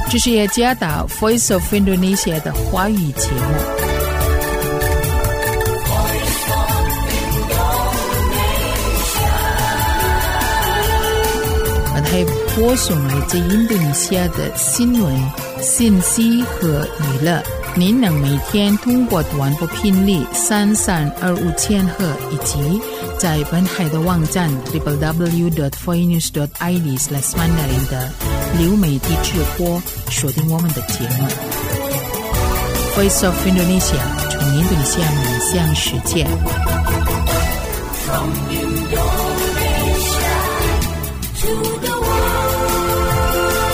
这是雅加达 Voice of Indonesia 的华语节目。本台播送来自印度尼西亚的新闻、信息和娱乐。您能每天通过短波频率3325千赫以及在本台的网站 www.voinews.id/mandarin 的流媒体直播收听我们的节目。Voice of Indonesia 从印度尼西亚面向世界。From Indonesia to the world。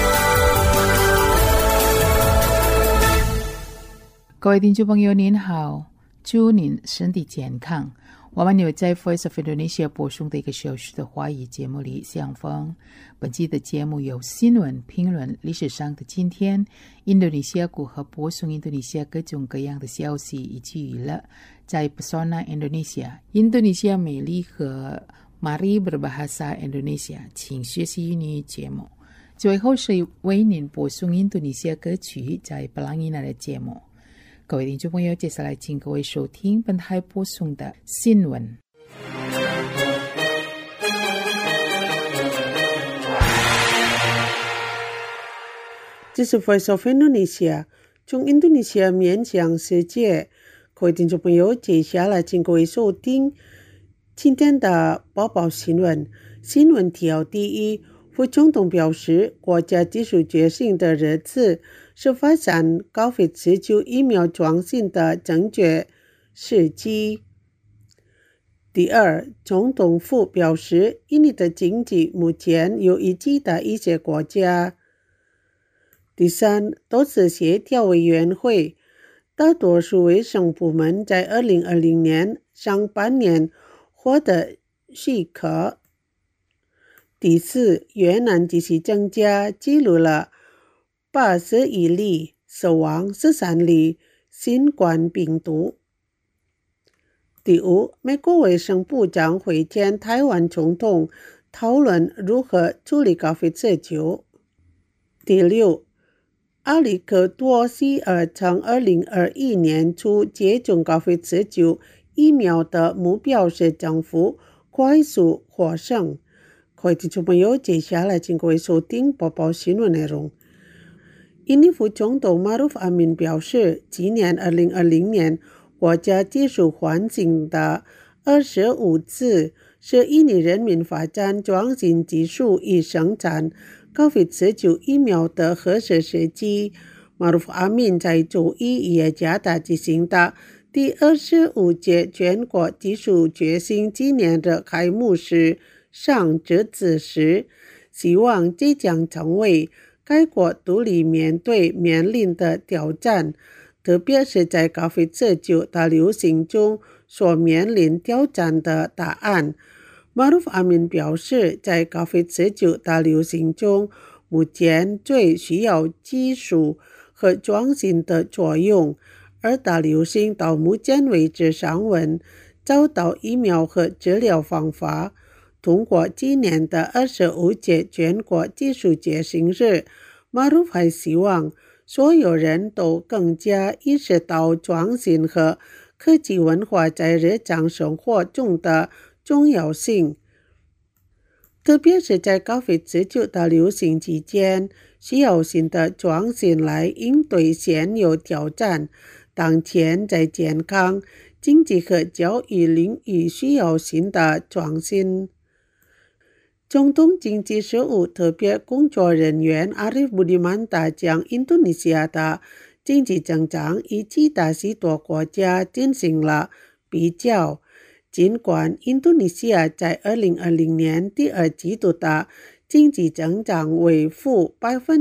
各位听众朋友您好，祝您身体健康。我们有在 Voice of Indonesia 播送的1个小时的华语节目里相逢。本期的节目有新闻、评论、历史上的今天、印度尼西亚如何播送印度尼西亚各种各样的消息以及娱乐。在 Pesona Indonesia 印度尼西亚美丽和 Mari Berbahasa Indonesia 请学习英语节目。最后是为您播送印度尼西亚歌曲在 Pelangina 的节目。各位听众朋友，接下来请各位收听本台播送的新闻。 这是 Voice of Indonesia 从印度尼西亚面向世界。各位听众朋友，接下来请各位收听今天的报报新闻。新闻条第一，副总统表示，国家技术决心的日子是发展COVID-19疫苗创新的正确时机。第二，总统府表示，印尼的经济目前有一级的一些国家。第三，都市协调委员会大多数卫生部门在2020年上半年获得许可。第四，越南继续增加，记录了81例死亡，13例新冠病毒。第五，美国卫生部长会见台湾总统，讨论如何处理COVID-19。第六，阿里克多希尔从2021年初接种COVID-19疫苗的目标是政府快速获胜。各位听众朋友，接下来请各位收听播报新闻内容。印尼副总统 Maruf Amin 表示，今年2020年国家技术环境的25次是印尼人民发展创新技术与生产COVID-19疫苗的合适时机。Maruf Amin 在周一雅加达举行的第25届全国技术决心纪念日开幕式上致辞时，希望这将成为该国独立面临的挑战，特别是在COVID-19大流行中所面临挑战的答案。Maruf Amin 表示，在 COVID-19 大流行中，目前最需要技术和创新的作用，而大流行到目前为止尚未找到疫苗和治疗方法。通过今年的25届全国技术决心日，马鲁还希望所有人都更加意识到创新和科技文化在日常生活中的重要性，特别是在 COVID-19 大流行期间，需要新的创新来应对现有挑战。当前在健康、经济和教育领域需要新的创新。总统经济事务特别工作人员 Arief Budimanta 将印度尼西亚的经济增长与其他许多国家进行了比较。尽管印度尼西亚在2020年第二季度的经济增长为负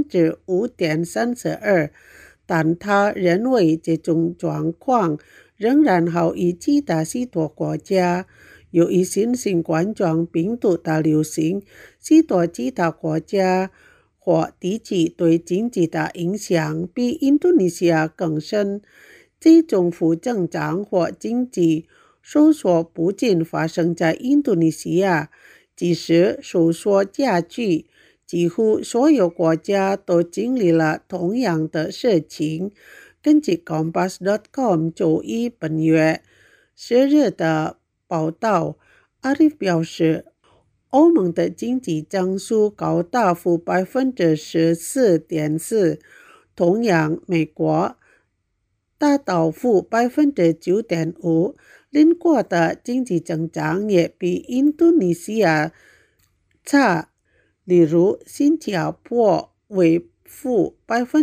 5.32%， 但他认为这种状况仍然好于其他许多国家。由于新型冠状病毒大流行，许多其他国家或地区对经济的影响比印度尼西亚更深。这种负增长或经济收缩不仅发生在印度尼西亚，即使收缩加剧， 几乎所有国家都经历了同样的事情。根据 Compass.com 周一本月10日的报道，阿里表示，欧盟的经济增速高达负 14.4%， 同样美国达到负 9.5%， 邻国的经济增长也比印度尼西亚差，例如新加坡为负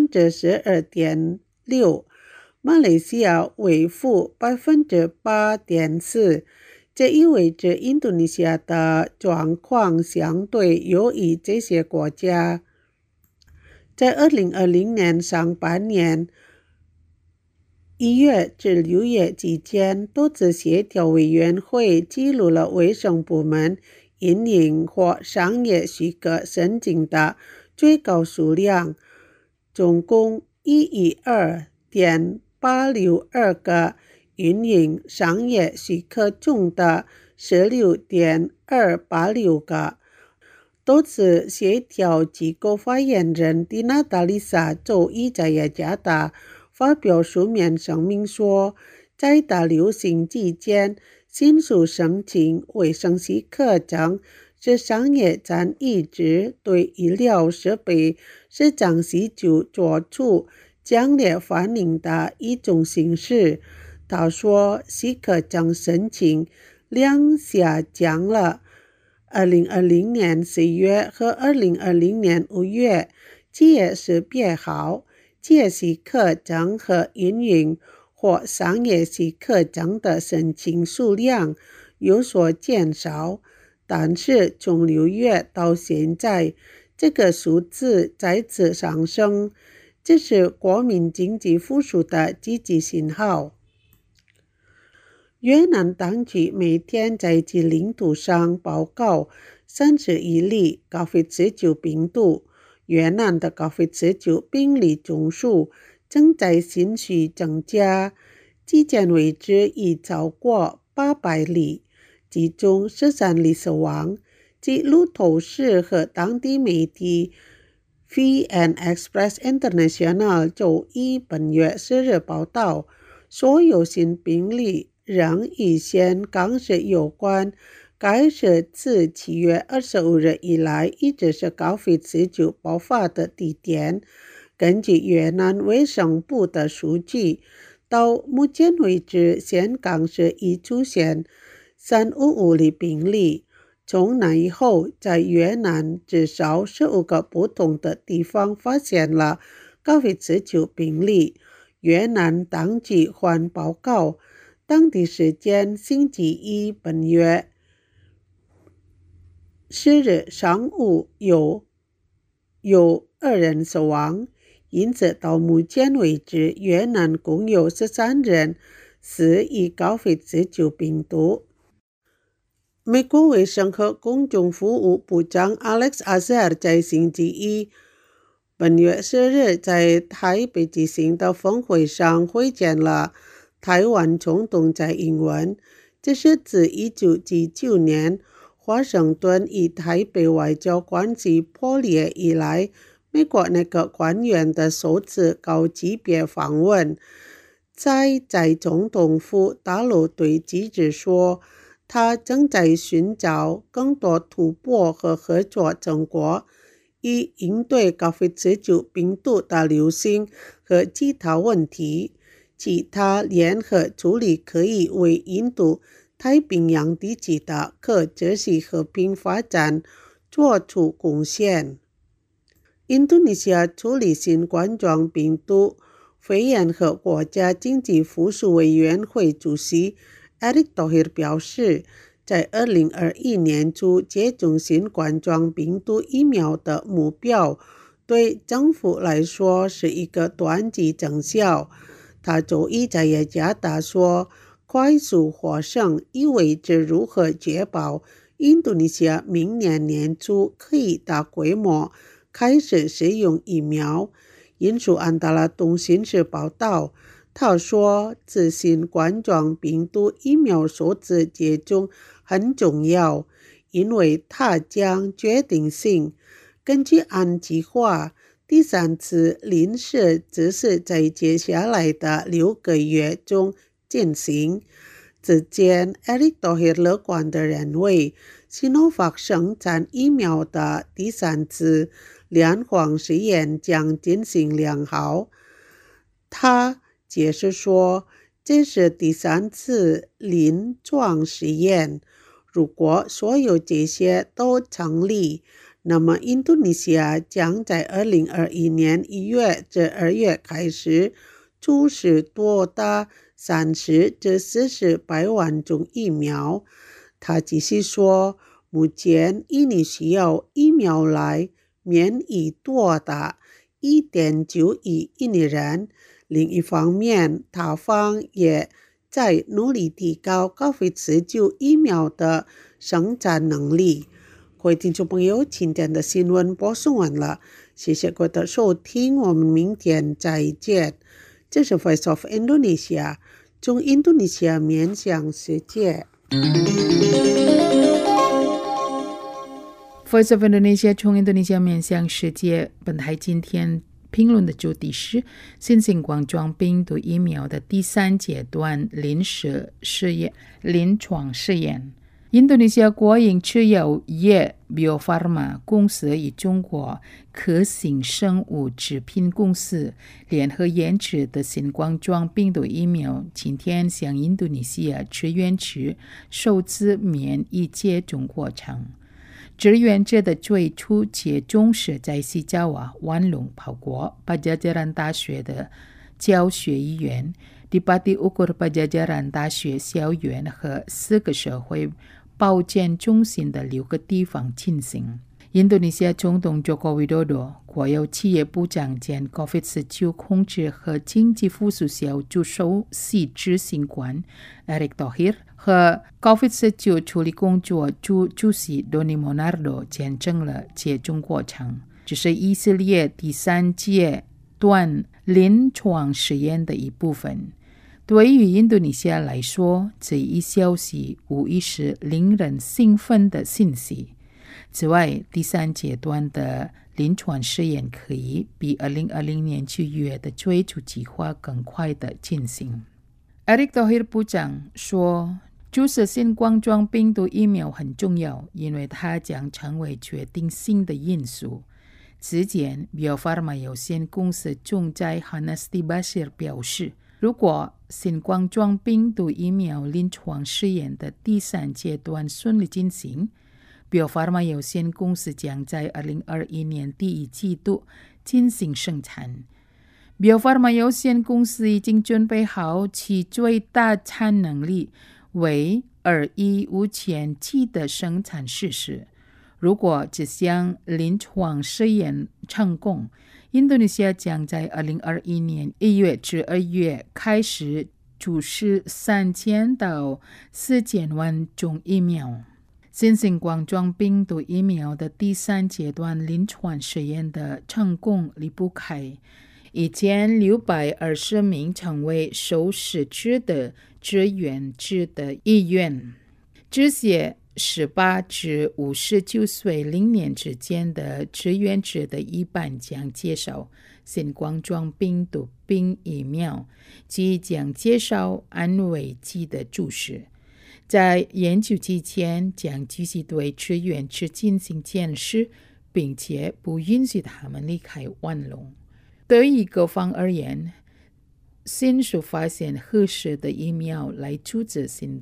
12.6%， 马来西亚为负 8.4%， 这意味着印度尼西亚的状况相对优于这些国家。在2020年上半年1月至6月期间，多次协调委员会记录了卫生部门营运或商业许可申请的最高数量，总共112.862个营运商业许可中的 16.286个。多次协调机构发言人蒂娜·达丽莎周一在雅加达发表书面声明说，在大流行期间迅速申请卫生许可证是商业站一直对医疗设备市场需求做出强烈反应的一种形式。他说，许可证申请量下降了2020年4月和2020年5月，这也是别好，这许可证和营运或商业许可证的申请数量有所减少，但是从6月到现在，这个数字再次上升，这是国民经济复苏的积极信号。越南当局每天在其领土上报告31例 COVID-19 病毒。越南的 COVID-19 病例总数正在迅速增加，至今为止已超过800例，其中13例死亡。据路透社和当地媒体 Free and Express International 周一本月10日报道，所有新病例仍与香港是有关，该是自7月25日以来一直是 COVID-19 爆发的地点。根据越南卫生部的数据，到目前为止，香港是已出现355例病例。从那以后，在越南至少15个不同的地方发现了 COVID-19 病例。越南当局还报告，当地时间星期一本月10日上午有2人死亡，因此到目前为止，越南共有13人死于 COVID-19 病毒。美国卫生和公众服务部长 Alex Azar 在星期一本月10日在台北举行的峰会上会见了台湾总统蔡英文。这是自1999年华盛顿与台北外交关系破裂以来，美国那个官员的首次高级别访问。在总统府大楼对记者说，他正在寻找更多突破和合作成果，以应对 COVID-19 病毒的流行和其他问题。其他联合处理可以为印度太平洋地区的可持续和平发展做出贡献。印度尼西亚处理新冠状病毒肺炎和国家经济复苏委员会主席 Erick Thohir 表示，在2021年初接种新冠状病毒疫苗的目标对政府来说是一个短期成效。他周一在雅加达说，快速获胜意味着如何确保印度尼西亚明年年初可以大规模开始使用疫苗。引述安达拉通讯社报道，他说，自新冠状病毒疫苗首次接种很重要，因为它将决定性根据按计划，第3次临时只是在接下来的6个月中进行。之前 Eric Thohir 乐观地认为 Sinovac 生产疫苗的第3次临床试验将进行良好。他解释说，这是第3次临床试验，如果所有这些都成立，那么印度尼西亚将在2021年1月至2月开始出示多达30至40百万种疫苗。他继续说，目前印尼需要疫苗来免疫多达 1.9 亿印尼人。另一方面，他方也在努力提高 COVID-19 疫苗的生产能力。各位听众朋友，今天的新闻播送完了，谢谢各位的收听，我们明天再见。这是 Voice of Indonesia， 从印度尼西亚面向世界。 Voice of Indonesia 从印度尼西亚面向世界。本台今天评论的主题是新型冠状病毒疫苗的第3阶段临床试验。印度尼西亚国营持有业 Bio Farma 公司与中国科兴生物制品公司联合研制的新冠状病毒疫苗，今天向印度尼西亚志愿者首次免疫接种过程。志愿者的最初接种是在西爪哇万隆跑过Pajajaran大学的教学医院、第8第5个Pajajaran大学校园和4个社会保健中心的6个地方进行。印度尼西亚总统 Joko Widodo、 国有企业部长兼 COVID-19 控制和经济复苏小组首席执行官 Eric Thohir 和 COVID-19 处理工作组主席 Doni Monardo 见证了接种过程。这是以色列第3阶段临床试验的一部分。对于印度尼西亚来说，这一消息无疑是令人兴奋的信息。此外，第3阶段的临床试验可以比2020年9月的最初计划更快的进行。Eric Thohir 部长说，注射新冠状病毒疫苗很重要，因为它将成为决定性的因素。之前 Bio Farma 有限公司总裁 Hanasti Bashir 表示，如果新冠状病毒疫苗临床试验的第3阶段顺利进行， Bio Farma 有限公司将在2021年第1季度进行生产。Bio Farma 有限公司已经准备好其最大产能力为215,000剂的生产事实。如果这项临床试验成功，印度尼西亚将在2021年1月至2月开始注射3000到4000万种疫苗。新型冠状病毒疫苗的第3阶段临床试验的成功离不开1620名成为受试者的志愿者的意愿。这些18至59岁0年之间的志愿者的一半将接受新冠状病毒病疫苗，即将接受安慰剂的注射。在研究期间，将继续对志愿者进行监视，并且不允许他们离开万隆。对于各方而言，迅速发现合适的疫苗来阻止新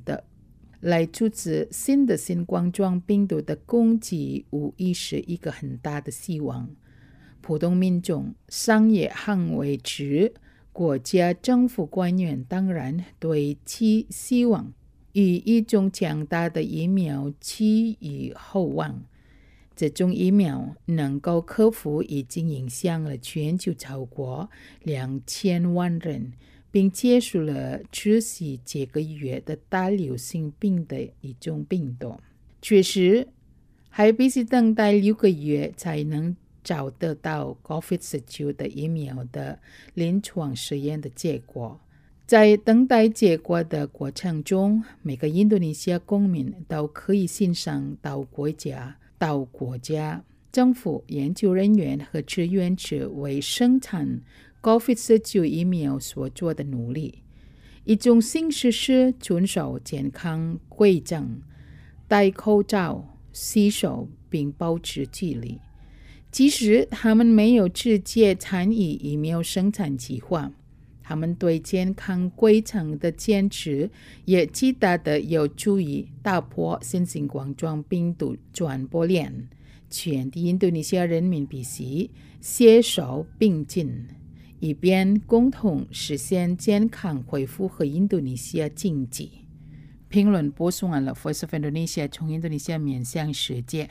的新冠状病毒的攻击，无疑是一个很大的希望。普通民众、商业行为者、国家政府官员当然对其希望与一种强大的疫苗寄予厚望。这种疫苗能够克服已经影响了全球超过2000万人，并结束了持续几个月的大流行病的一种病毒。确实，还必须等待6个月才能找得到 COVID-19 的疫苗的临床试验的结果。在等待结果的过程中，每个印度尼西亚公民都可以欣赏到国家政府研究人员和志愿者为生产 COVID-19 疫苗所做的努力。一种形式是遵守健康规章，戴口罩、洗手并保持距离。即使他们没有直接参与疫苗生产计划，他们对健康规程的坚持也极大的有助于打破新型冠状病毒传播链，全体印度尼西亚人民必须携手并进，以便共同实现健康恢复和印度尼西亚经济。评论播送完了 Voice of Indonesia 从印度尼西亚面向世界。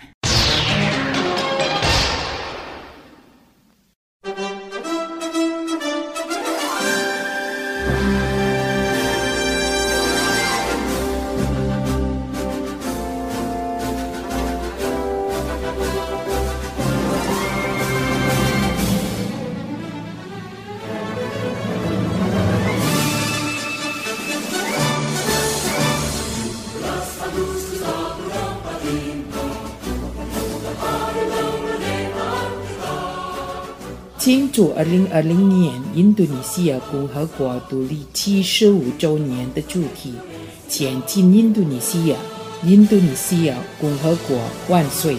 庆祝2020年印度尼西亚共和国独立75周年的主题，前进印度尼西亚，印度尼西亚共和国万岁！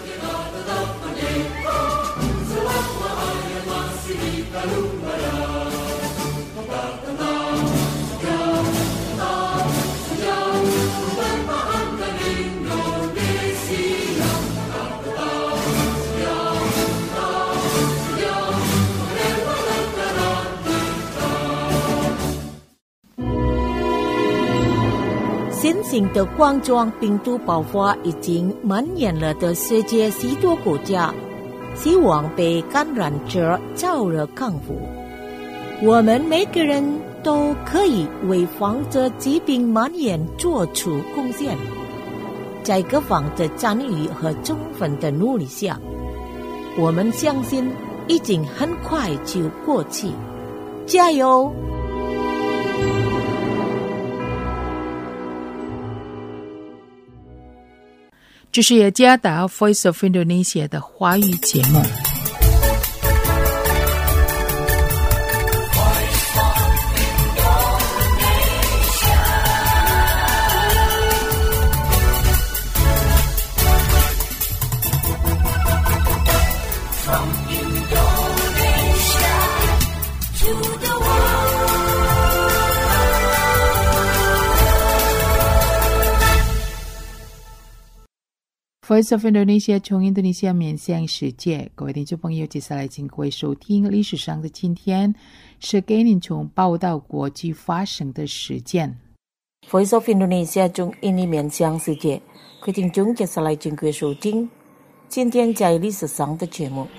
新型的冠状病毒爆发已经蔓延了的世界许多国家，希望被感染者早日康复。我们每个人都可以为防止疾病蔓延做出贡献。在各方的参与和充分的努力下，我们相信已经很快就过去。加油！ 这是雅加达 Voice of Indonesia 的华语节目。Voice of Indonesia 从印度尼西亚面向世界，各位听众朋友，接下来请各位收听历史上的今天，是给您从报道国际发生的事件。 Voice of Indonesia 从印尼面向世界，各位听众接下来请各位收听今天在历史上的节目。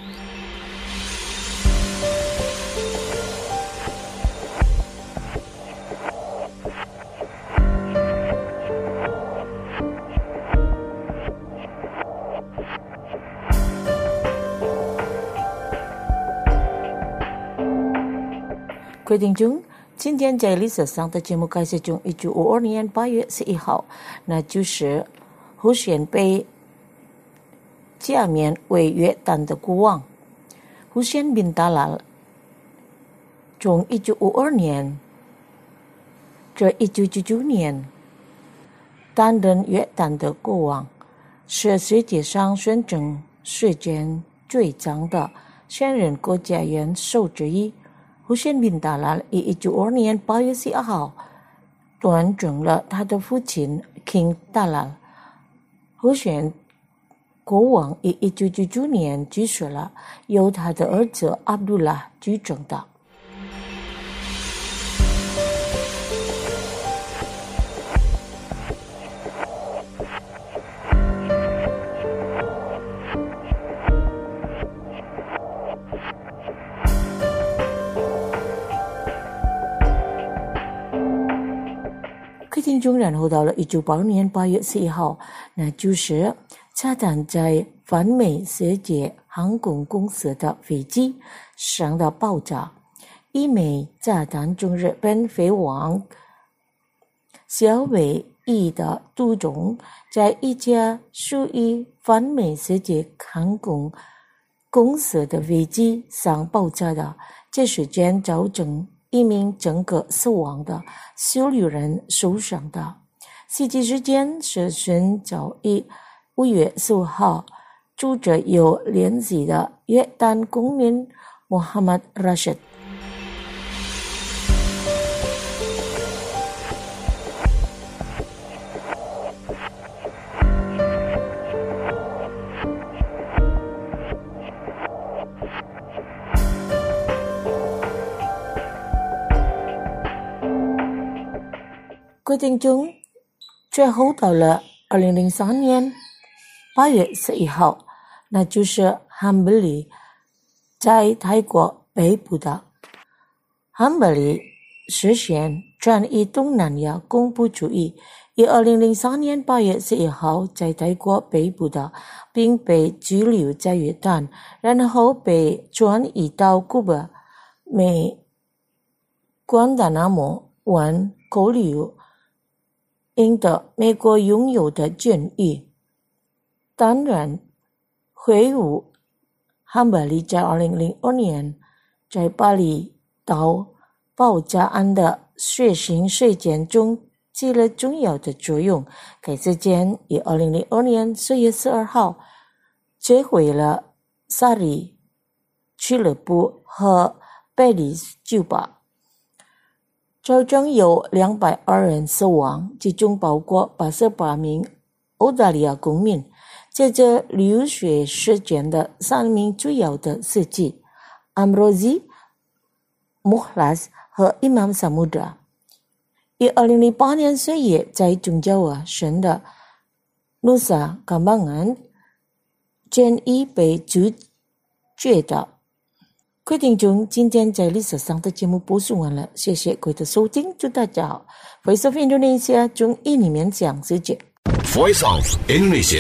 各位听众，今天在历史上的节目开始从1952年8月11号，那就是胡仙被加冕为约旦的国王。胡仙bin Talal从1952年至1999年担任约旦的国王，是世界上宣称时间最长的现任国家元首之一。胡仙bin Talal于1952年8月12号端正了他的父亲 King Talal。胡仙国王于1999年去世了，由他的儿子 Abdullah 继承的。听众，然后到了1982年8月11号，那就是炸弹在泛美世界航空公司的飞机上的爆炸。一枚炸弹从日本飞往小尾裔的杜总在一家属于泛美世界航空公司的飞机上爆炸的，这事件造成1名乘客死亡的，16人受伤的。实际时间是寻找于5月15号，住着有联系的约旦公民Muhammad Rashid。各位听众，最后到了2003年8月11号，那就是汉布里在泰国被捕的。汉布里实现转移东南亚恐怖主义，于2003年8月11号在泰国被捕的，并被拘留在约旦，然后被转移到古巴美关达纳摩湾扣留，赢得美国拥有的权益。当然，回顾汉布里在2002年在巴厘岛爆炸案的血腥事件中起了重要的作用。该事件于2002年4月12号摧毁了萨里俱乐部和贝里斯酒吧，造成有202人死亡，其中包括88名澳大利亚公民。接着流血事件的3名主要的司机 Amrozi、Mukhlas 和 Imam Samudra。于2008年4月在中爪哇省的努萨甘邦案监狱被处决的。各位听众，今天在历史上的节目播送完了，谢谢各位的收听，祝大家好。Voice of Indonesia 中英里面讲世界。 Voice of Indonesia。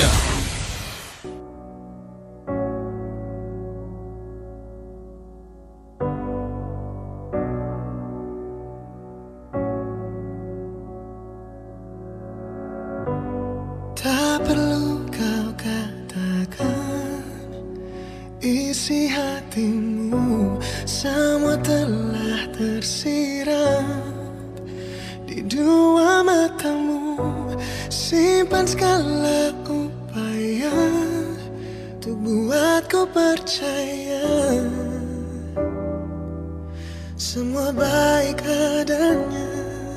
Tak perlu kau katakan isi hatimu, semua telah tersirat di dua matamu. Simpan segala upaya untuk buatku percaya semua baik adanya.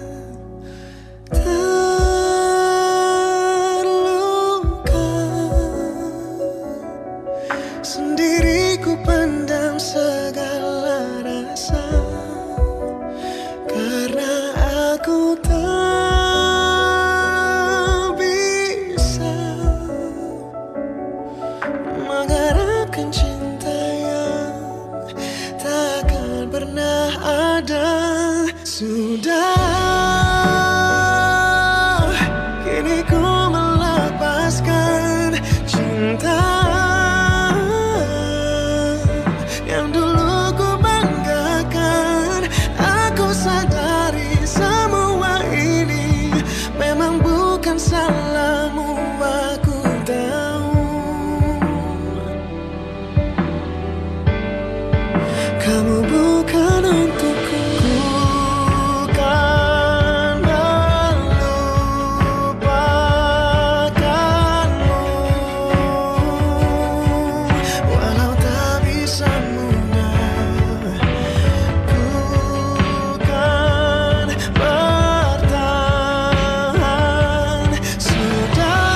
Sendiriku pendam segala rasa karena aku tak bisa mengharapkan cinta yang takkan pernah ada. Sudah kini ku melepaskan cinta yang dulu ku banggakan. Aku sadari semua ini memang bukan salahmu, aku tahu. Kamu bukan untukku, ku kan melupakanmu, walau tak bisa mudah. Ku kan bertahan. Sudah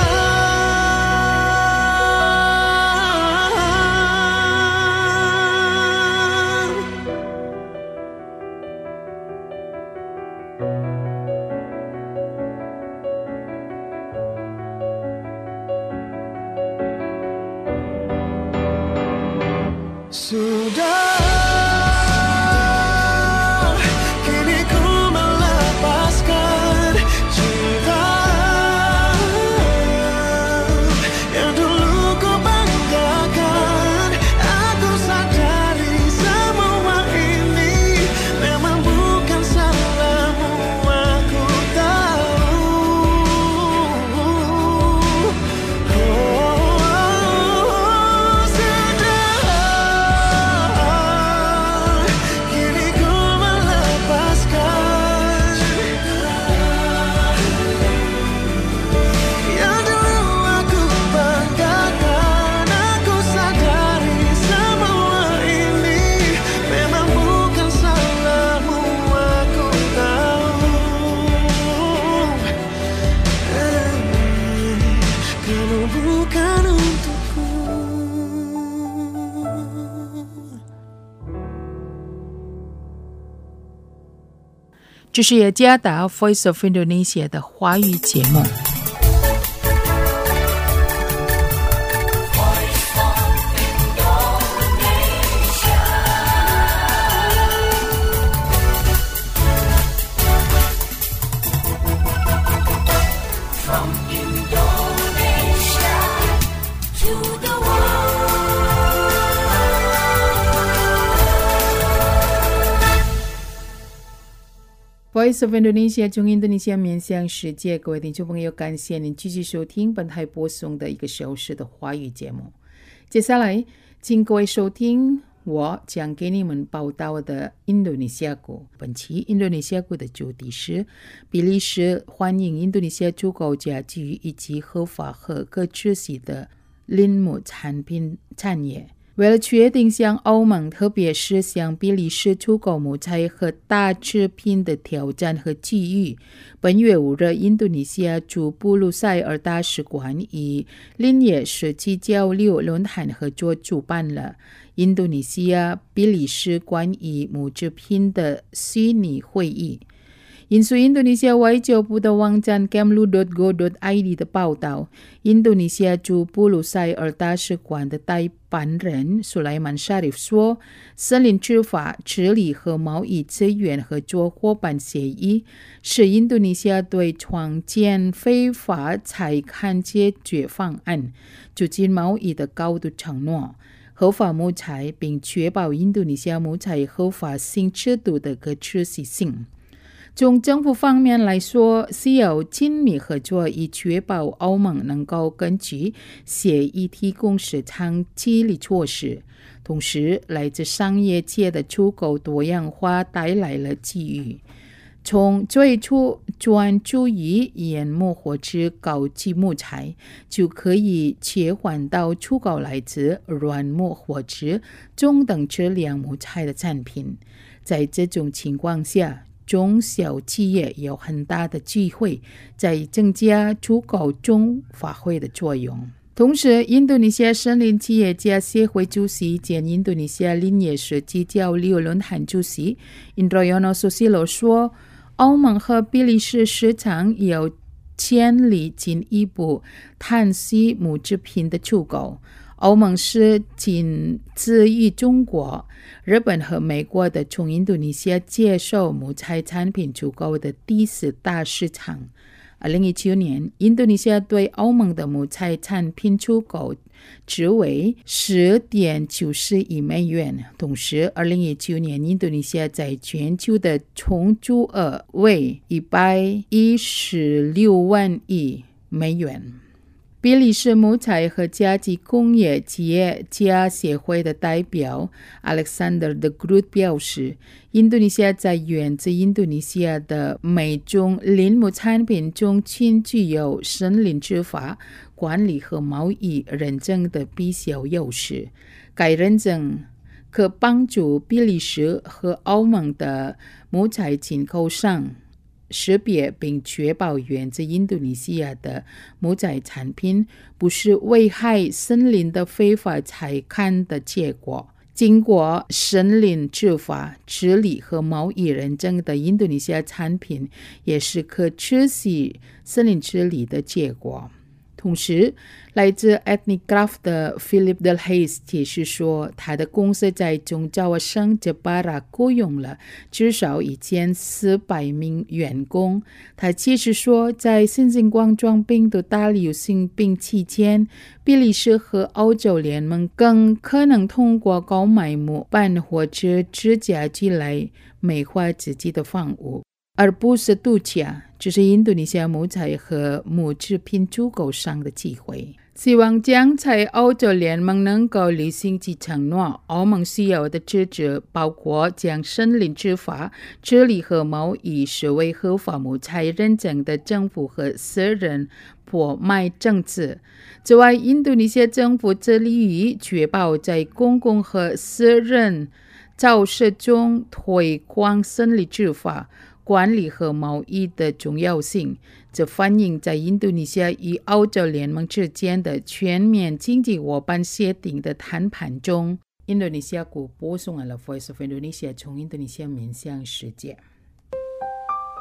Sudah kini ku melepaskan cinta yang dulu ku banggakan. Aku sadari semua ini memang bukan salahmu, aku tahu. 这是雅加达 Voice of Indonesia 的华语节目。Voice of Indonesia 中印度尼西亚面向世界，各位听众朋友，感谢您继续收听本台播送的1个小时的华语节目。接下来，请各位收听我将给你们报道的印度尼西亚国。本期印度尼西亚国的主题是比利时欢迎印度尼西亚出口家具以及合法和可持续的林木产品产业。为了确定向欧盟，特别是向比利时出口木材和大制品的挑战和机遇，本月5日，印度尼西亚驻布鲁塞尔大使馆以林业设计交流论坛合作主办了印度尼西亚比利时关于木制品的虚拟会议。引述印度尼西亚外交部的网站 kemlu.go.id 的报道，印度尼西亚驻布鲁塞尔大使馆的代办人苏莱曼沙利夫说，森林执法、治理和贸易资源合作伙伴协议是印度尼西亚对创建非法采砍解决方案、促进贸易的高度承诺。合法木材，并确保印度尼西亚木材合法性制度的可持续性。从政府方面来说，需要紧密合作，以确保欧盟能够根据协议提供市场激励措施。同时，来自商业界的出口多样化带来了机遇。从最初专注于原木或者高级木材，就可以切换到出口来自软木或者中等质量木材的产品。在这种情况下，中小企业有很大的机会在增加出口中发挥的作用。同时，印度尼西亚森林企业家协会主席兼印度尼西亚林业设计交流论坛主席 Indroyono Susilo 说，欧盟和比利时市场有潜力进一步探析木制品的出口。欧盟是仅次于中国、日本和美国的从印度尼西亚接受木材产品出口的第4大市场。2019年，印度尼西亚对欧盟的木材产品出口值为10.94亿美元。同时，2019年印度尼西亚在全球的总出额为116万亿美元。比利时木材和家具工业企业家协会的代表 Alexander de Groot 表示，印度尼西亚在源自印度尼西亚的每种林木产品中均具有森林执法、管理和贸易认证的必要优势。该认证可帮助比利时和欧盟的木材进口商识别并确保源自印度尼西亚的木材产品不是危害森林的非法采砍的结果。经过森林执法、治理和贸易认证的印度尼西亚产品也是可持续森林治理的结果。同时，来自 Ethnicraft 的 Philip Del Hayes 解释说，他的公司在中爪省杰巴拉雇佣了至少1400名员工。他解释说，在新型冠状病毒大流行病期间，比利时和欧洲联盟更可能通过购买木板或者指甲具来美化自己的房屋，而不是度假。这是印度尼西亚木材和木制品出口商的机会。希望将在欧洲联盟能够履行其承诺。欧盟需要的支持包括将森林执法、治理和贸易视为合法木材认证的政府和私人破卖政策。此外，印度尼西亚政府致力于确保在公共和私人造势中推广森林执法、管理和贸易的重要性。这反映在印度尼西亚与欧洲联盟之间的全面经济伙伴协定的谈判中。印度尼西亚国播送了 Voice of Indonesia 从印度尼西亚面向世界。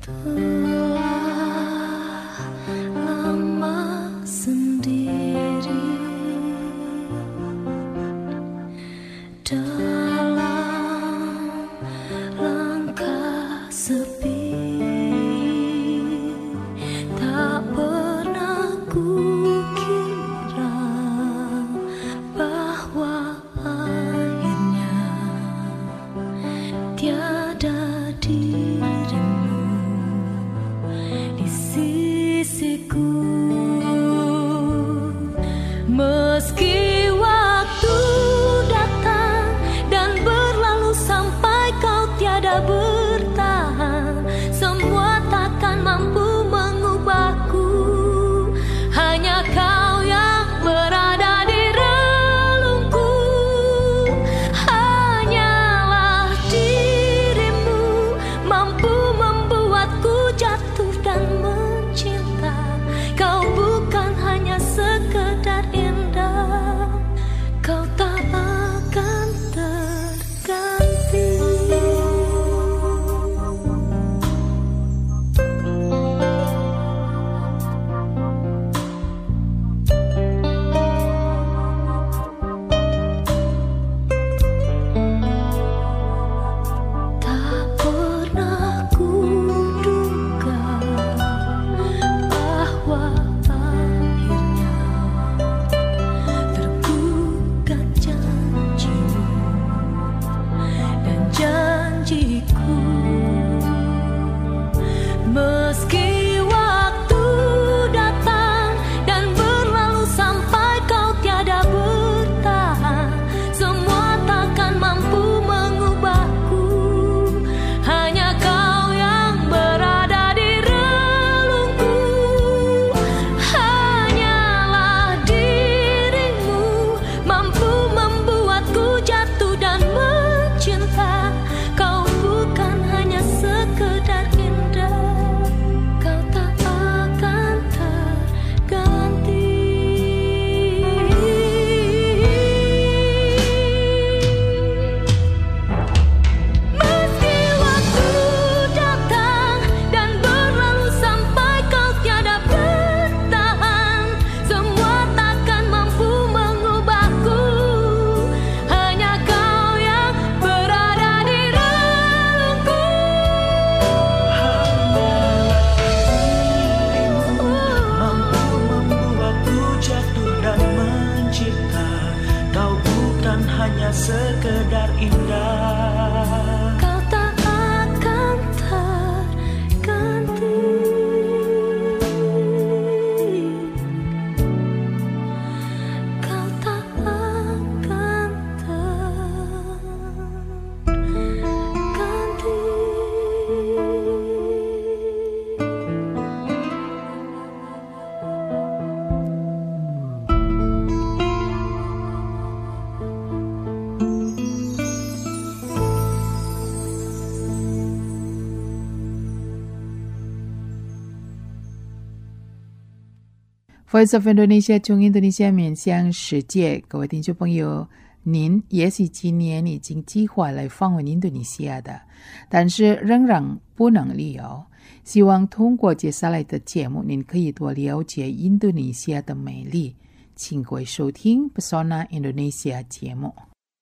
Voice of Indonesia 中印度尼西亚面向世界，各位听众朋友，您也许今年已经计划来访问印度尼西亚的，但是仍然不能旅游。希望通过接下来的节目，您可以多了解印度尼西亚的美丽。请各位收听 Pesona Indonesia 节目。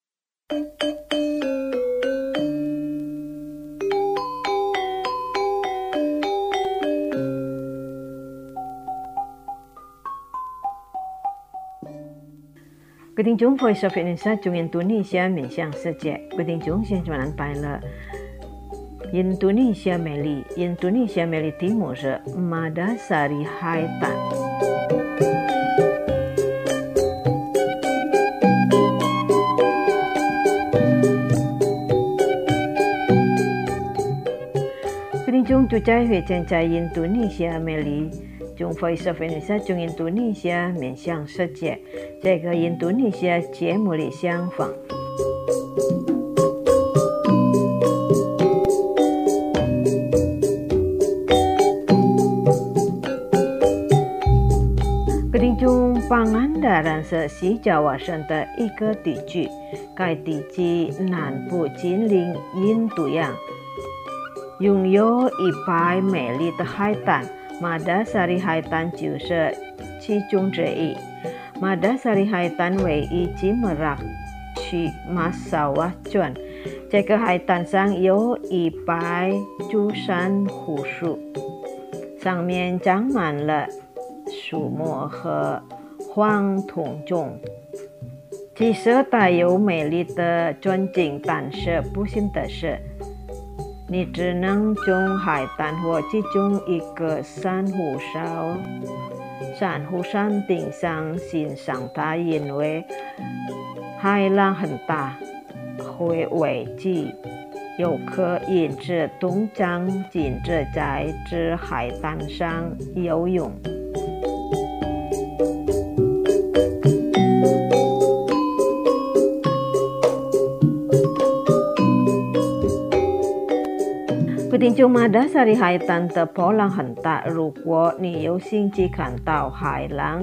各位听众 Voice of Indonesia 中印度尼西亚面向世界，各位听众现在安排了印度尼西亚美丽。印度尼西亚美丽题目是 Madasari Haitan。各位听众就在会见在印度尼西亚美丽。中 Voice of Indonesia 中印度尼西亚面向世界，这个印度尼西亚节目里相逢。各听众Pangandaran是西爪哇省的一个地区，该地区南部紧邻印度洋。 拥有一百美丽的海胆，马达萨利海胆就是其中之一。马达萨利海胆位于吉姆拉区马萨瓦郡，这个海胆上有193棵树，上面长满了树木和黄铜钟。其实带有美丽的专景，但是不幸的是，你只能从海胆或其中一个珊瑚山顶上欣赏它，因为海浪很大，会危及游客，因此通常禁止在这海胆上游泳。听众，马达萨利海胆的波浪很大，如果你有兴趣看到海浪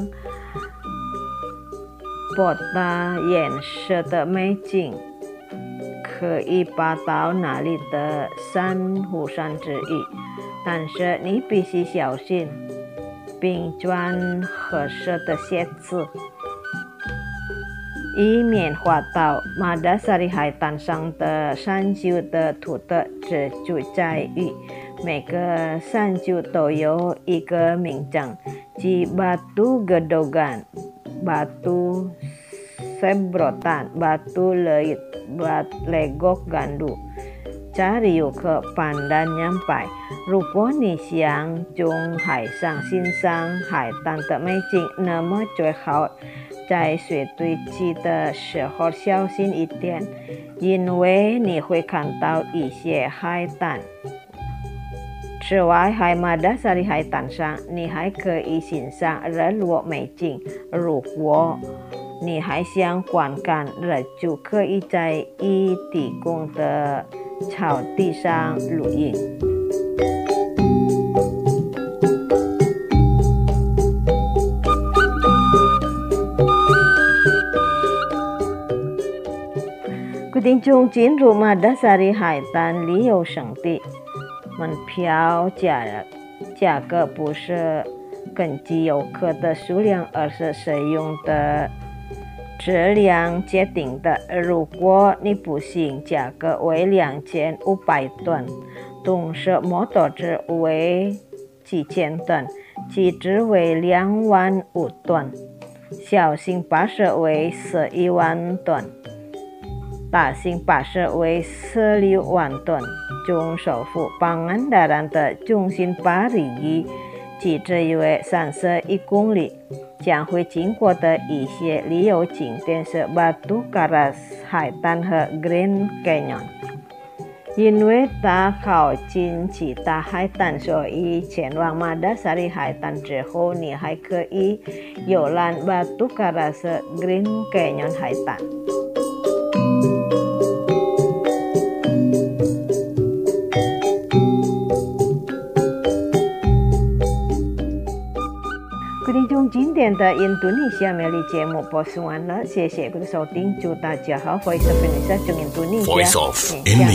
波大颜色的美景，可以爬到那里的珊瑚山之一，但是你必须小心，并穿合适的鞋子，以免滑倒。马达萨利海胆上的山丘的土的只住在于每个山丘都有一个名称，即 Batu Gedogan、Batu Sebrotan、Batu Legok Gandu。cari游客pandang nyampai。如果你想从海上欣赏海胆的美景，那么最好在水堆积的时候小心一点，因为你会看到一些海胆。此外，在马达萨利海胆上，你还可以欣赏日落美景。如果你还想观看日出，可以在已提供的草地上露营。各位听众，进入马达萨利海胆旅游胜地，门票价格不是根据游客的数量，而是使用的质量决定的。如果你不幸价格为2500吨，动式摩托车为几千吨，机车为2万5吨，小型巴士为11万吨，大型巴士为16万吨。从首府Pangandaran的中心巴黎机车约31公里。将会经过的一些旅游景点是 Batu Karas 海胆和 Grand Canyon。 因为它靠近其他海胆，所以前往马达萨利海胆之后，你还可以游览 Batu Karas Grand Canyon 海胆。听众，今天的印度尼西亚美丽节目播送完了，谢谢各位收听，祝大家好。Voice of Indonesia， 从印度尼西亚， Voice of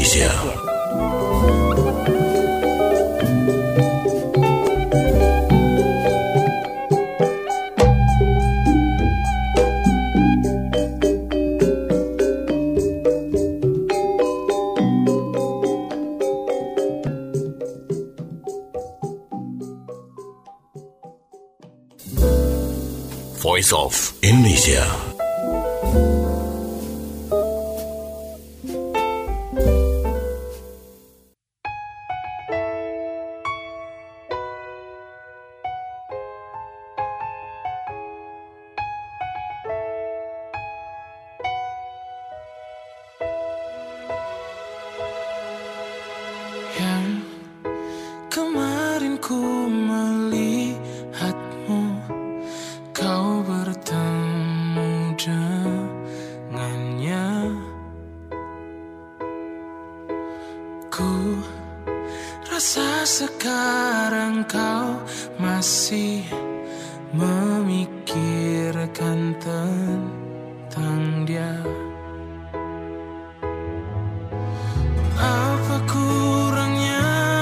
Indonesia。Voice of Indonesia。 Yang kemarin ku melihatmu, kau bertemu dengannya. Ku rasa sekarang kau masih memikirkan tentang dia. Apa kurangnya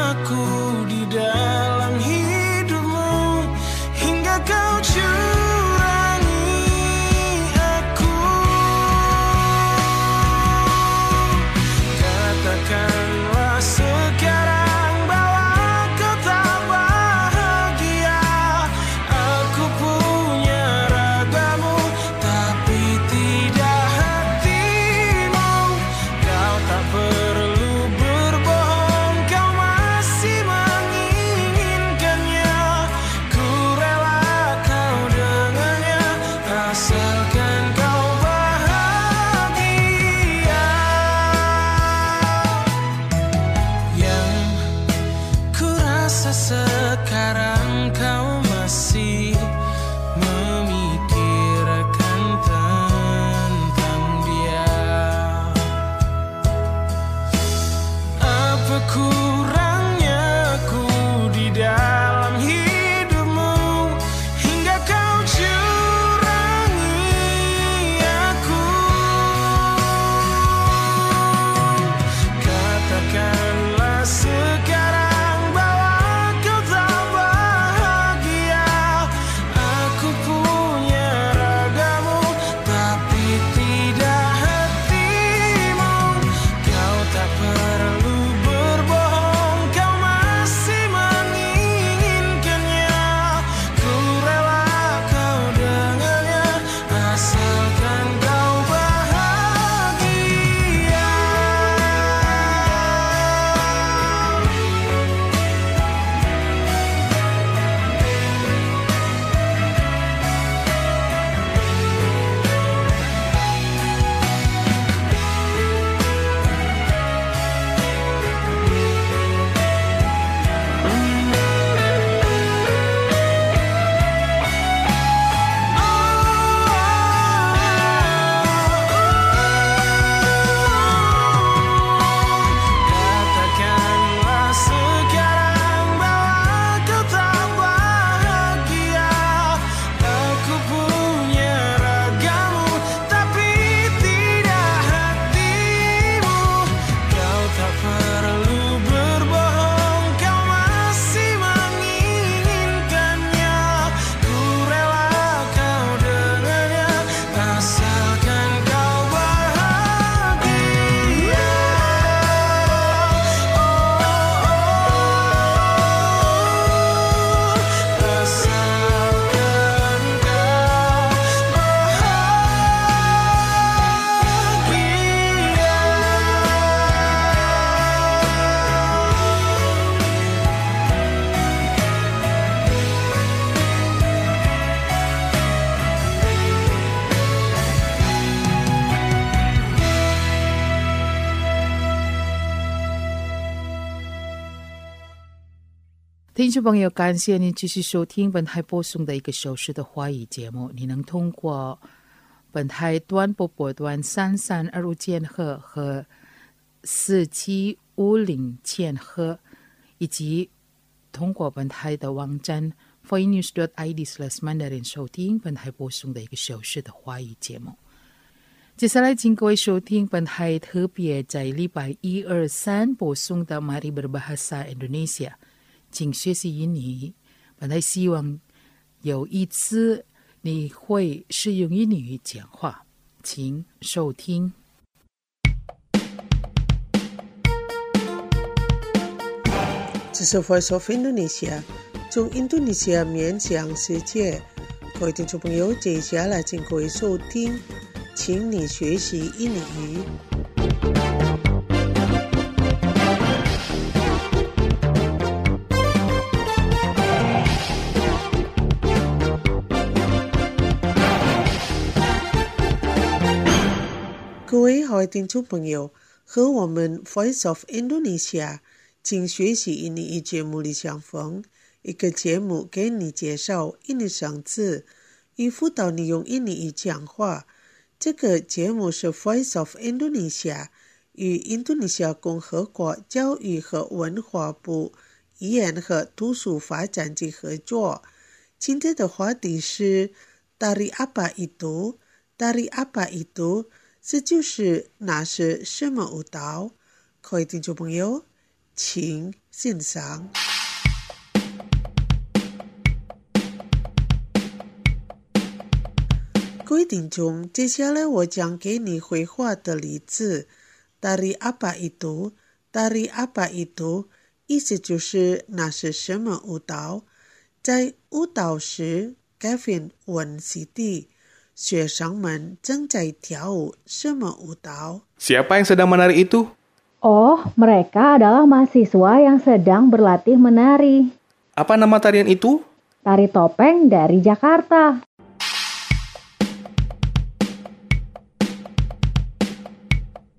rasa sekarang kau masih memikirkan tentang dia? Apa kurangnya aku di dalam hidupmu hingga kau curangi aku? Katakanlah sekarang bahwa kau tak bahagia. Aku punya ragamu tapi tidak hatimu. Kau tak perlu berbohong, kau masih menginginkannya. Ku rela kau dengannya asalkan kau bahagia. Katakanlah sekarang bahwa kau tak bahagia. Aku punya ragamu tapi tidak hatimu. Kau tak perlu berbohong, kau masih menginginkannya. Ku rela kau dengannya asalkan kau bahagia. Asalkan kau 听众朋友，感谢您继续收听本台播送的1个小时的华语节目。你能通过本台短波段3325千赫和4750千赫，以及通过本台的网站 voinews.id/mandarin 收听本台播送的1个小时的华语节目。接下来请各位收听本台特别在礼拜1、2、3播送的 Mari Berbahasa Indonesia， 请学习英语。本台希望有一次你会使用英语讲话，请收听。 这是 Voice of Indonesia， 从印度尼西亚面向世界。各位听众朋友，接下来请各位收听，请你学习印尼语。各位好听众朋友，和我们 Voice of Indonesia 请学习印尼语节目里相逢，一个节目给你介绍印尼生字，与辅导你用印尼语讲话。这个节目是 Voice of Indonesia 与印度尼西亚共和国教育和文化部语言和图书发展局合作。今天的话题是 Tari apa itu？ Tari apa itu？ 这就是那是什么舞蹈？各位听众朋友，请欣赏。各位听众，接下来我讲给你绘画的例子。Tari apa itu？ Tari apa itu？ 意思就是那是什么舞蹈？在舞蹈时 ，Kevin 问 Siti， 学生们正在跳舞什么舞蹈？ Siapa yang sedang menari itu? Oh, mereka adalah mahasiswa yang sedang berlatih menari. Apa nama tarian itu? Tari topeng dari Jakarta.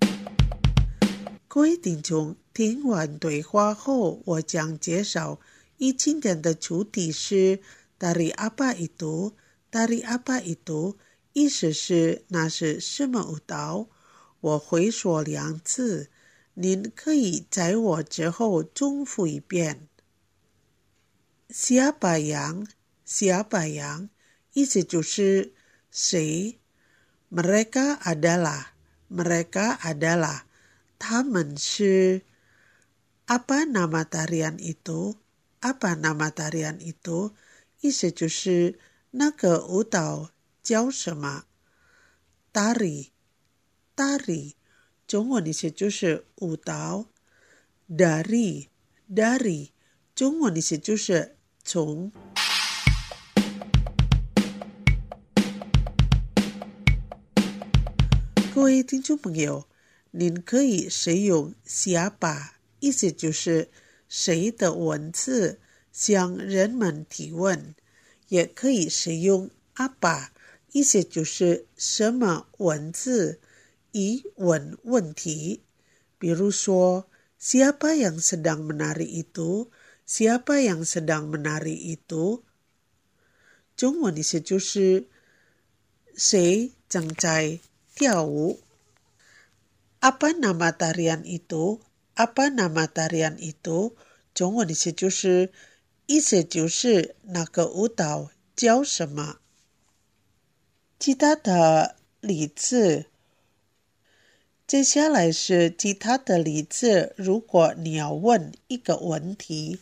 各位听众，听完对话后，我将介绍今天的主题是 Tari apa itu? Tari apa itu? 意思是那是什么舞蹈？我会说2次，您可以在我之后重复一遍。Siapa yang? Siapa yang? 意思就是谁？ Mereka adalah. Mereka adalah. 他们是。 Apa nama tarian itu? Apa nama tarian itu? 意思就是那个舞蹈叫什么？ Tari. Tari. 中文意思就是舞蹈。 Dari. Dari. 中文意思就是从。各位听众朋友，您可以使用 siapa， 意思就是谁的文字向人们提问，也可以使用 apa， 意思就是什么文字以问问题。比如说 siapa yang sedang menari itu? Siapa yang sedang menari itu? 中文意思就是谁正在跳舞。 Apa nama tarian itu? Apa nama tarian itu? 中文意思就是那个舞蹈叫什么？其他的例子，接下来是其他的例子。如果你要问一个问题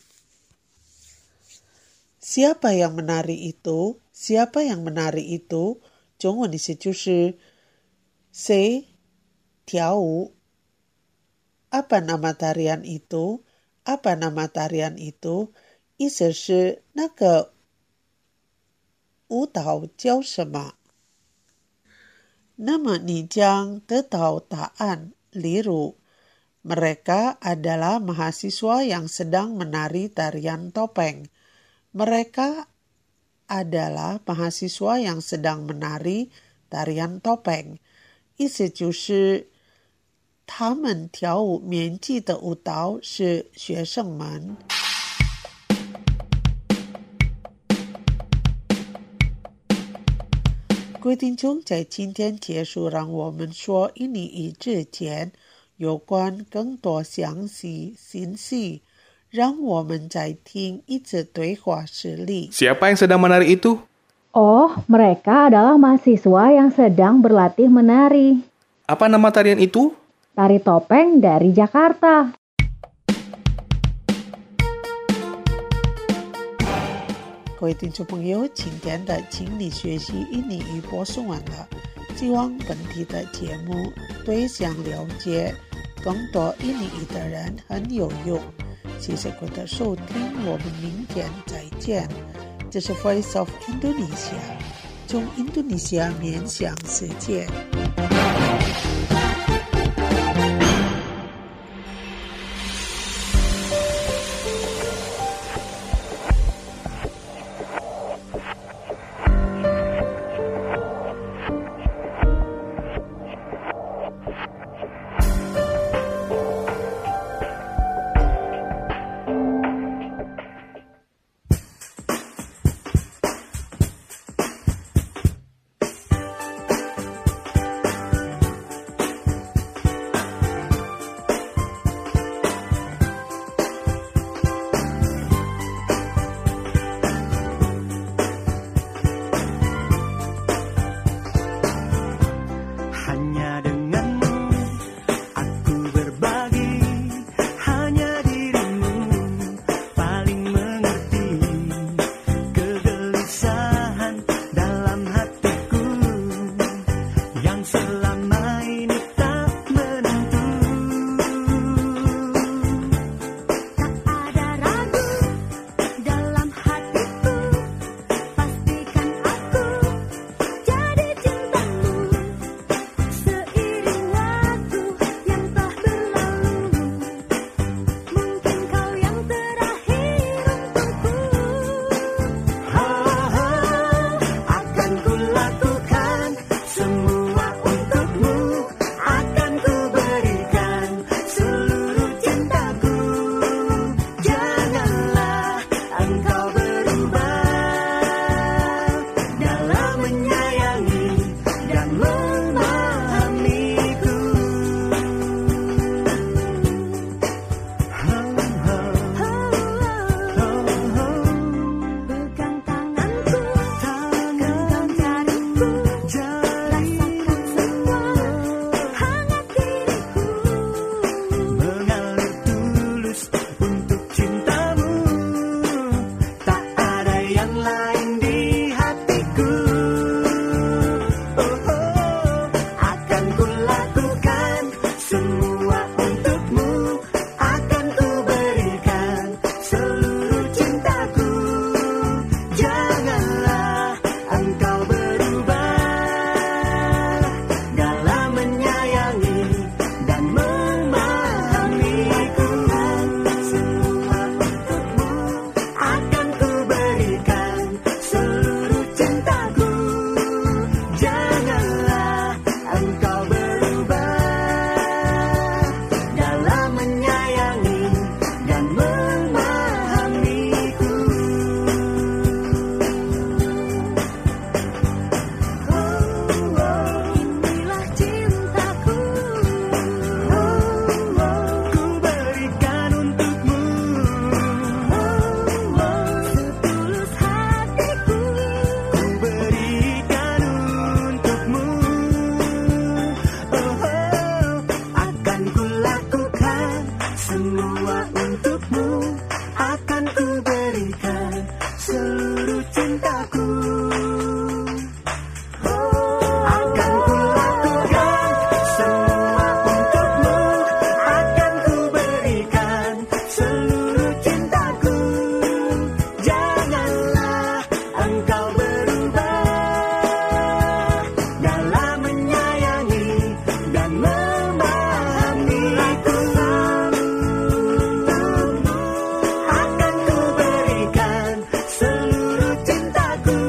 ，Siapa yang menari itu? Siapa yang menari itu? 中文意思就是谁跳舞。 Apa nama tarian itu? Apa nama tarian itu? 意思是那个舞蹈叫什么？那么你将得到答案。例如 mereka adalah mahasiswa yang sedang menari tarian topeng. Mereka adalah mahasiswa yang sedang menari tarian topeng. 意思就是他们跳舞面记的舞蹈是学生们。各位听众，在今天结束，让我们说印尼语之前有关更多详细信息，让我们再听一次对话实例。 Siapa yang sedang menari itu? Oh, mereka adalah mahasiswa yang sedang berlatih menari. Apa nama tarian itu? Tari topeng dari Jakarta. 各位听众朋友，今天的请你学习印尼语播送完了，希望本期的节目对想了解更多印尼语的人很有用。谢谢各位的收听，我们明天再见。这是 Voice of Indonesia， 从印度尼西亚面向世界。 impian lain di hatiku. Akan ku lakukan semua untukmu, akan ku berikan seluruh cintaku. Janganlah engkau berubah dalam menyayangi dan memahamiku. Semua untukmu akan ku berikan seluruh cintaku. Janganlah engkau berubah dalam menyayangi dan memahamiku. Inilah cintaku, ku berikan untukmu setulus hatiku. Ku berikan untukmu, akan ku lakukan semua untukmu, akan ku berikan seluruh cintaku. Akan ku lakukan semua untukmu, akan ku berikan seluruh cintaku. Janganlah engkau berubah dalam menyayangi dan memahamiku. Akan ku berikan seluruh cintaku.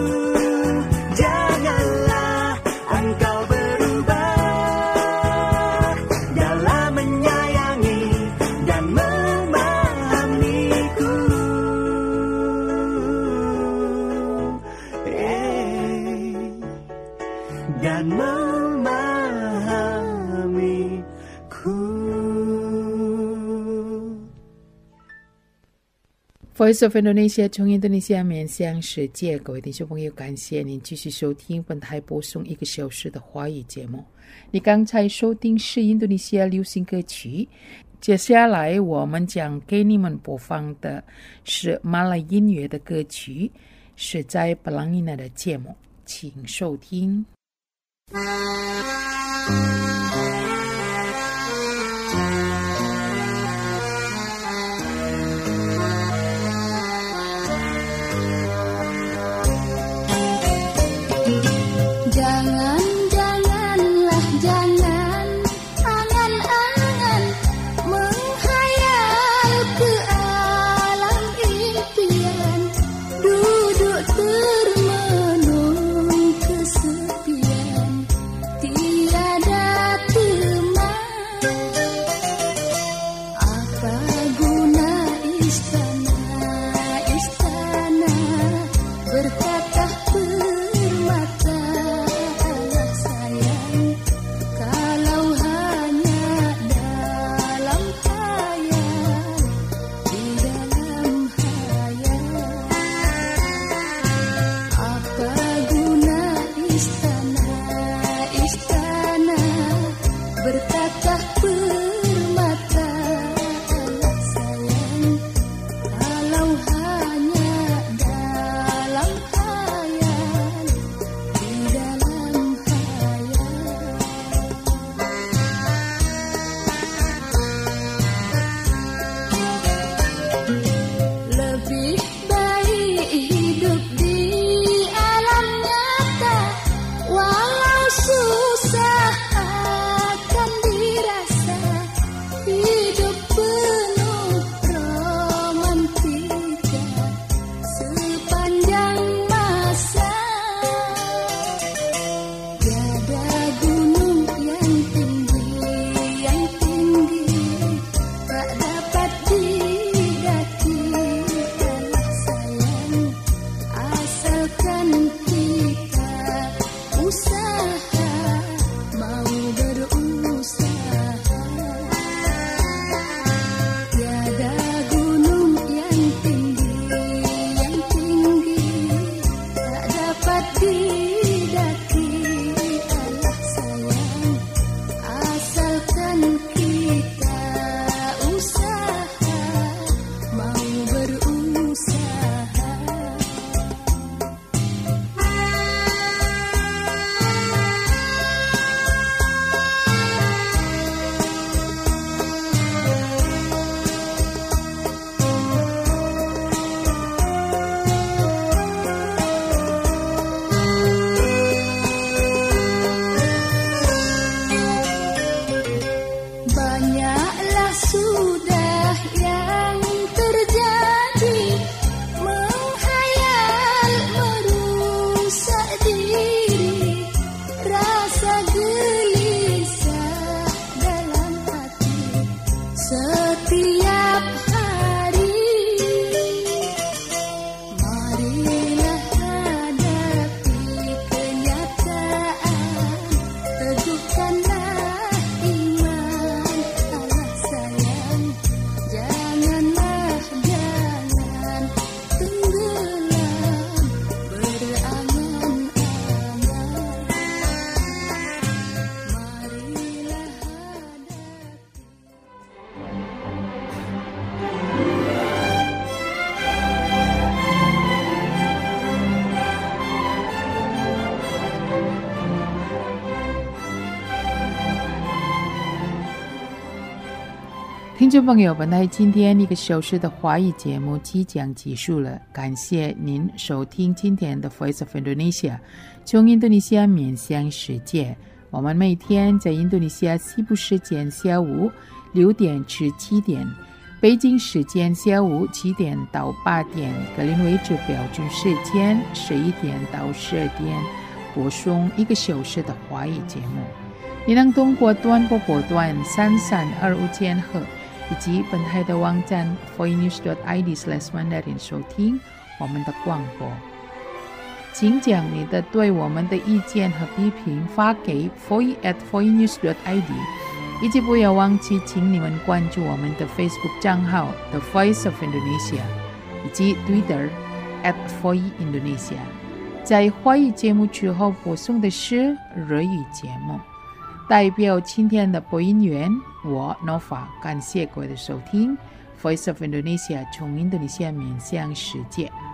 Janganlah engkau berubah dalam menyayangi dan memahamiku. Dan memahamiku. Voice of Indonesia 从印度尼西亚面向世界，各位听众朋友，感谢您继续收听本台播送1个小时的华语节目。你刚才收听是印度尼西亚流行歌曲，接下来我们将给你们播放的是马来音乐的歌曲，是在布朗伊纳的节目，请收听。 Jangan-janganlah jangan angan-angan menghayal ke alam impian, duduk termenung kesepian, tiada 听众朋友，本台今天1个小时的华语节目即将结束了，感谢您收听今天的 Voice of Indonesia， 从印度尼西亚面向世界。我们每天在印度尼西亚西部时间下午6点至7点，北京时间下午7点到8点，格林威治标准时间11点到12点，播送1个小时的华语节目。你能通过短波波段3325千赫以及本台的网站 voinews.id/mandarin 收听我们的广播。请将你的对我们的意见和批评发给 voice@voinews.id， 以及不要忘记请你们关注我们的 Facebook 账号 The Voice of Indonesia 以及 Twitter @voiindonesia。 在华语节目之后播送的是日语节目。代表今天的播音员我 Nova， 感谢各位的收听。 Voice of Indonesia 从印度尼西亚面向世界。